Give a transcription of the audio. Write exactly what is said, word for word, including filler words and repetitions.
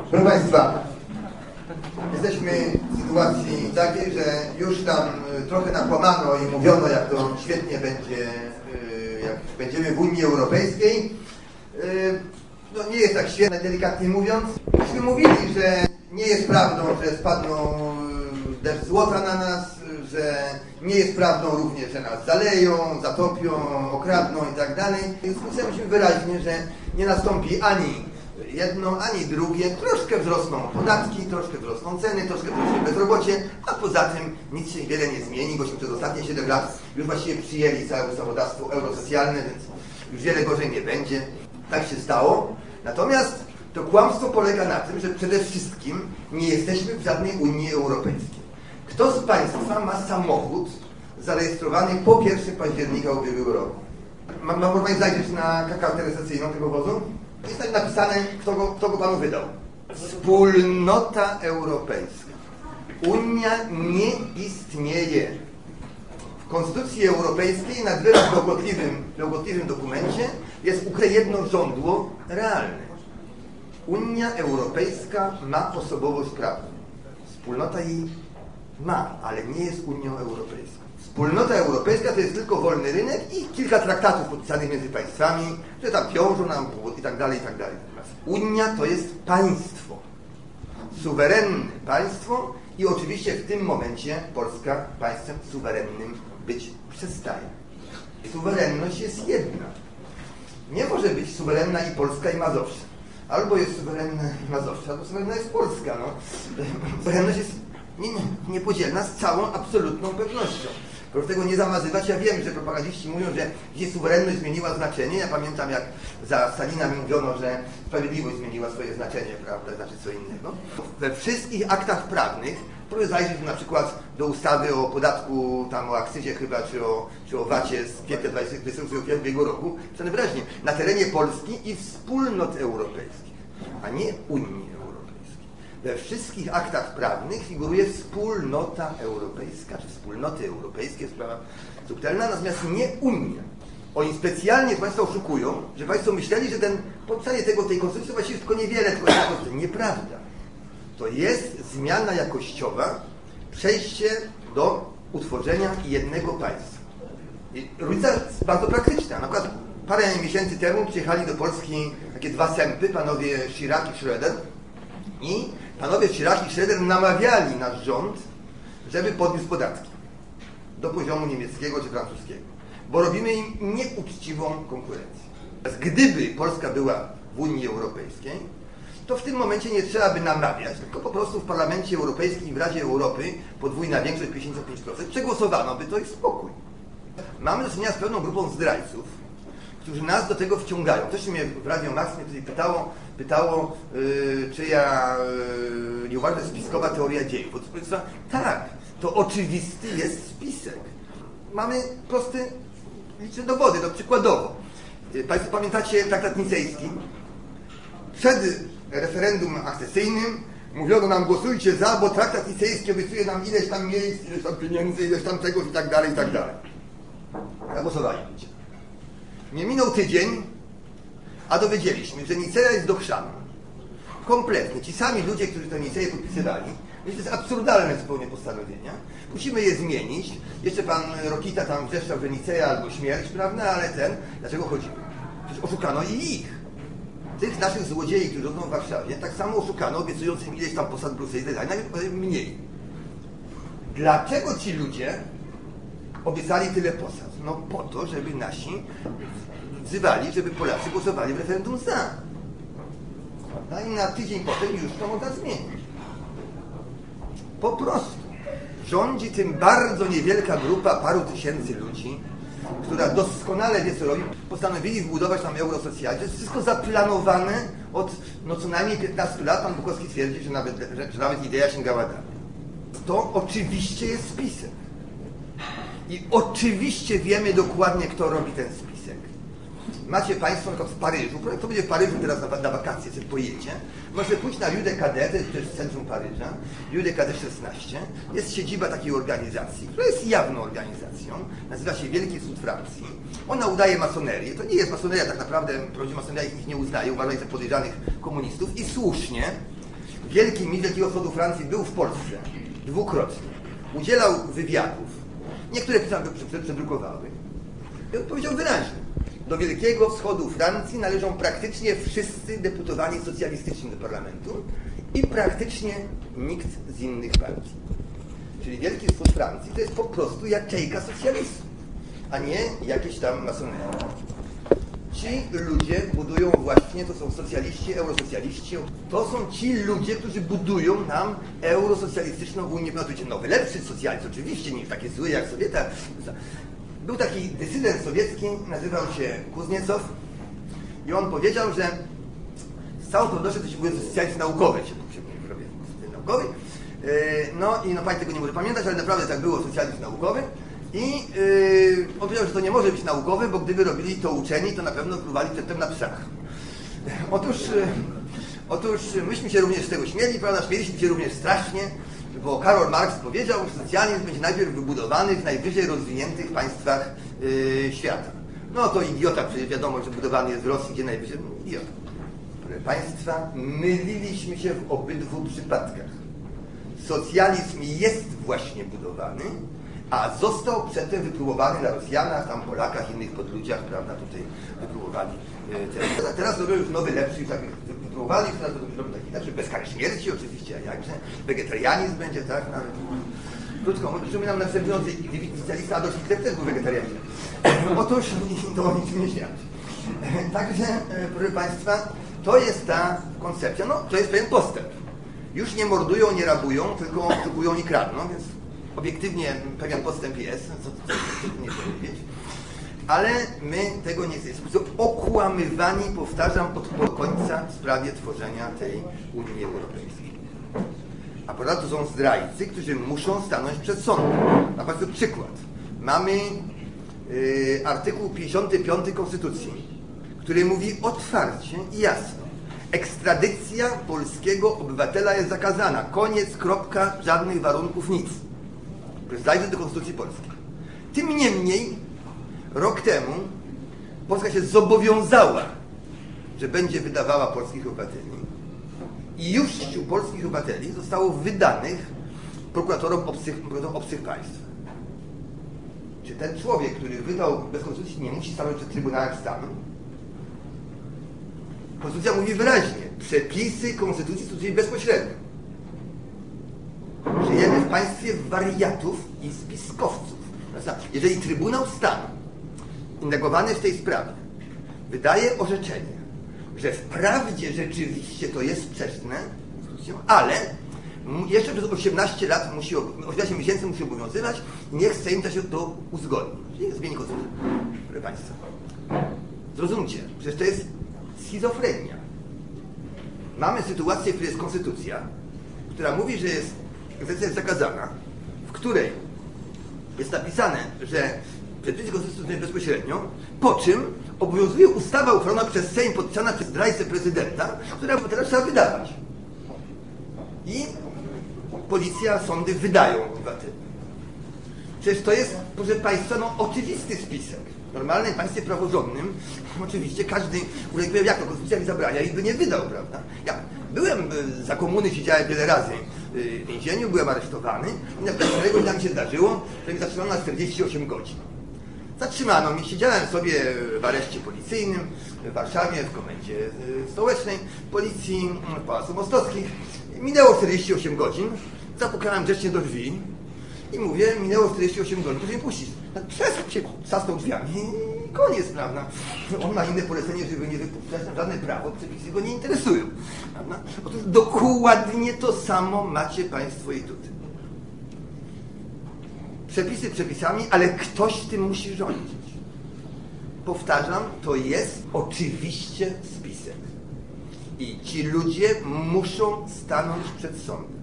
Proszę Państwa, jesteśmy w sytuacji takiej, że już tam trochę nakłamano i mówiono, jak to świetnie będzie, jak będziemy w Unii Europejskiej. No nie jest tak świetnie, delikatnie mówiąc. Myśmy mówili, że nie jest prawdą, że spadną deszcz złota na nas, że nie jest prawdą również, że nas zaleją, zatopią, okradną i tak dalej. Słyszeliśmy wyraźnie, że nie nastąpi ani jedno, ani drugie. Troszkę wzrosną podatki, troszkę wzrosną ceny, troszkę wzrośnie bezrobocie, a poza tym nic się wiele nie zmieni, bośmy przez ostatnie siedem lat już właściwie przyjęli całe ustawodawstwo eurosocjalne, więc już wiele gorzej nie będzie. Tak się stało. Natomiast to kłamstwo polega na tym, że przede wszystkim nie jesteśmy w żadnej Unii Europejskiej. Kto z Państwa ma samochód zarejestrowany po pierwszego października ubiegłego roku? Ma, ma Pan zajrzeć na kartę rejestracyjną tego wozu? Jest tam napisane, kto go, kto go Panu wydał. Wspólnota Europejska. Unia nie istnieje. W Konstytucji Europejskiej na wyraz bełkotliwym, bełkotliwym dokumencie jest ukryte jedno żądło realne. Unia Europejska ma osobowość prawną. Wspólnota jej ma, ale nie jest Unią Europejską. Wspólnota Europejska to jest tylko wolny rynek i kilka traktatów podpisanych między państwami, że tam wiążą nam i tak dalej, i tak dalej. Unia to jest państwo. Suwerenne państwo i oczywiście w tym momencie Polska państwem suwerennym być przestaje. Suwerenność jest jedna. Nie może być suwerenna i Polska, i Mazowsza. Albo jest suwerenna i Mazowsza, albo suwerenna jest Polska. No. Suwerenność jest nie, nie, niepodzielna z całą absolutną pewnością. Proszę tego nie zamazywać. Ja wiem, że propagandziści mówią, że gdzieś suwerenność zmieniła znaczenie. Ja pamiętam, jak za Stalina mówiono, że sprawiedliwość zmieniła swoje znaczenie, prawda, znaczy co innego. We wszystkich aktach prawnych, proszę zajrzeć na przykład do ustawy o podatku, tam o akcyzie chyba, czy o, czy o wacie z kwietnia dwudziestego pierwszego roku, pisane wyraźnie, na terenie Polski i wspólnot europejskich, a nie Unii Europejskiej. We wszystkich aktach prawnych figuruje wspólnota europejska, czy wspólnoty europejskie, sprawa subtelna, natomiast nie Unia. Oni specjalnie Państwa oszukują, że Państwo myśleli, że ten podpisanie tego, tej konstytucji właściwie tylko niewiele, tylko jest nieprawda. To jest zmiana jakościowa, przejście do utworzenia jednego państwa. I różnica jest bardzo praktyczna. Na przykład parę miesięcy temu przyjechali do Polski takie dwa sępy, panowie Chirac i Schröder, i panowie Chirac i Schröder namawiali nasz rząd, żeby podniósł podatki do poziomu niemieckiego czy francuskiego, bo robimy im nieuczciwą konkurencję. Gdyby Polska była w Unii Europejskiej, to w tym momencie nie trzeba by namawiać, tylko po prostu w Parlamencie Europejskim i w Radzie Europy podwójna większość, pięćdziesiąt pięć procent, przegłosowano by to i spokój. Mamy do czynienia z pewną grupą zdrajców, którzy nas do tego wciągają. Ktoś mnie w Radio Max mnie tutaj pytało, pytało yy, czy ja yy, nie uważam, że spiskowa teoria dziejów. Tak, to oczywisty jest spisek. Mamy proste, liczne dowody, to przykładowo. Państwo pamiętacie traktat nicejski? Przed referendum akcesyjnym mówiono nam, głosujcie za, bo traktat nicejski obiecuje nam ileś tam miejsc, ileś tam pieniędzy, ileś tam czegoś i tak dalej, i tak dalej. Zagłosowali. Nie minął tydzień, a dowiedzieliśmy, że Niceja jest do chrzanu. Kompletnie. Ci sami ludzie, którzy tę Niceję podpisywali, to jest absurdalne zupełnie postanowienia. Musimy je zmienić. Jeszcze pan Rokita tam wrzeszczał, że Niceja albo śmierć, prawda, ale ten, dlaczego chodzimy? Przecież oszukano i ich. Tych naszych złodziei, którzy rządzą w Warszawie, tak samo oszukano, obiecując im ileś tam posad w Brukseli, nawet mniej. Dlaczego ci ludzie obiecali tyle posad? No po to, żeby nasi wzywali, żeby Polacy głosowali w referendum za. No i na tydzień potem już to można zmienić. Po prostu rządzi tym bardzo niewielka grupa paru tysięcy ludzi, która doskonale wie, co robi. Postanowili wbudować tam eurosocjalizm. To jest wszystko zaplanowane od no, co najmniej piętnastu lat. Pan Bukowski twierdzi, że nawet, że, że nawet idea sięgała dalej. To oczywiście jest spisek. I oczywiście wiemy dokładnie, kto robi ten spisek. Macie Państwo na przykład w Paryżu, kto będzie w Paryżu teraz na, na wakacje, sobie pojedzie, może pójść na Rue de Cadet, to jest przecież w centrum Paryża, Rue de Cadet szesnaście, jest siedziba takiej organizacji, która jest jawną organizacją, nazywa się Wielki Sąd Francji. Ona udaje masonerię, to nie jest masoneria tak naprawdę, prawdziwa masoneria ich nie uznaje, uważa ich za podejrzanych komunistów i słusznie, wielki mistrz Wielkiego Wschodu Francji był w Polsce dwukrotnie. Udzielał wywiadów. Niektóre pisma przedrukowały. I on powiedział wyraźnie. Do Wielkiego Wschodu Francji należą praktycznie wszyscy deputowani socjalistyczni do parlamentu i praktycznie nikt z innych partii. Czyli Wielki Wschód Francji to jest po prostu jaczejka socjalistów, a nie jakieś tam masoneria. Ci ludzie budują właśnie, to są socjaliści, eurosocjaliści, to są ci ludzie, którzy budują nam eurosocjalistyczną Unię. No wylepszyć socjalizm, oczywiście, nie taki zły jak Sowieta. Był taki dysydent sowiecki, nazywał się Kuzniecow i on powiedział, że z całą pewnością to się mówi socjalizm naukowy, się robię naukowy. No i no pani tego nie może pamiętać, ale naprawdę tak było, socjalizm naukowy. I yy, on powiedział, że to nie może być naukowy, bo gdyby robili to uczeni, to na pewno próbowali przedtem na psach. Otóż, yy, otóż myśmy się również z tego śmieli, prawda, śmieliśmy się również strasznie, bo Karol Marx powiedział, że socjalizm będzie najpierw wybudowany w najwyżej rozwiniętych państwach yy, świata. No to idiota, przecież wiadomo, że budowany jest w Rosji, gdzie najwyżej... No, idiota. Proszę państwa, myliliśmy się w obydwu przypadkach. Socjalizm jest właśnie budowany, a został przedtem wypróbowany na Rosjanach, tam Polakach, innych podludziach, prawda, tutaj wypróbowali te... Teraz robią już nowy, lepszy, tak wypróbowali, teraz robią taki lepszy, bez kary śmierci oczywiście, a jakże, wegetarianizm będzie, tak, nawet. Krótko, może przypominam następujący specjalista Adolf Hitler też był wegetarianinem. Otóż to o niczym nie świadczy. Także, proszę państwa, to jest ta koncepcja, no, to jest pewien postęp. Już nie mordują, nie rabują, tylko kupują i kradną, więc obiektywnie pewien postęp jest, co, co, co nie powiedzieć, ale my tego nie chcemy. Jesteśmy okłamywani, powtarzam, od końca w sprawie tworzenia tej Unii Europejskiej. A ponadto są zdrajcy, którzy muszą stanąć przed sądem. Na przykład przykład. Mamy yy, artykuł pięćdziesiąty piąty Konstytucji, który mówi otwarcie i jasno: ekstradycja polskiego obywatela jest zakazana. Koniec, kropka, żadnych warunków, nic. Zajrzeć do Konstytucji Polskiej. Tym niemniej rok temu Polska się zobowiązała, że będzie wydawała polskich obywateli. I już wśród polskich obywateli zostało wydanych prokuratorom obcych, obcych państw. Czy ten człowiek, który wydał bez konstytucji, nie musi stanąć przed Trybunałem Stanu? Konstytucja mówi wyraźnie: przepisy konstytucji stosują bezpośrednio. Żyjemy w państwie wariatów i spiskowców. Jeżeli Trybunał Stanu indagowany w tej sprawie wydaje orzeczenie, że wprawdzie rzeczywiście to jest sprzeczne, ale jeszcze przez osiemnaście lat musi, osiemnaście miesięcy musi obowiązywać, niech Sejm się to uzgodni. Czyli zmieni konstytucję. Proszę państwa, zrozumcie, przecież to jest schizofrenia. Mamy sytuację, w której jest konstytucja, która mówi, że jest egzekucja jest zakazana, w której jest napisane, że przepisy konstytucyjne bezpośrednio, po czym obowiązuje ustawa uchwalona przez Sejm, podpisana przez zdrajcę prezydenta, która teraz trzeba wydawać. I policja, sądy wydają obywateli. Przecież to jest, proszę państwa, no oczywisty spisek. W normalnym państwie praworządnym oczywiście każdy uległ, jak to konstytucja mi zabrania i by nie wydał, prawda? Ja byłem za komuny, siedziałem wiele razy w więzieniu, byłem aresztowany i na którego dnia mi się zdarzyło, że mi zatrzymano na czterdzieści osiem godzin. Zatrzymano mnie, siedziałem sobie w areszcie policyjnym w Warszawie, w komendzie stołecznej policji, w Pałacu Mostowskich. Minęło czterdzieści osiem godzin, zapukałem grzecznie do drzwi i mówię: minęło czterdzieści osiem godzin, to się nie puścić. Przesuń się, zasnął drzwiami i koniec, prawda? On ma inne polecenie, żeby nie wypuszczać, żadne prawo, przepisy go nie interesują. Prawda? Otóż dokładnie to samo macie państwo i tutaj. Przepisy przepisami, ale ktoś tym musi rządzić. Powtarzam, to jest oczywiście spisek. I ci ludzie muszą stanąć przed sądem.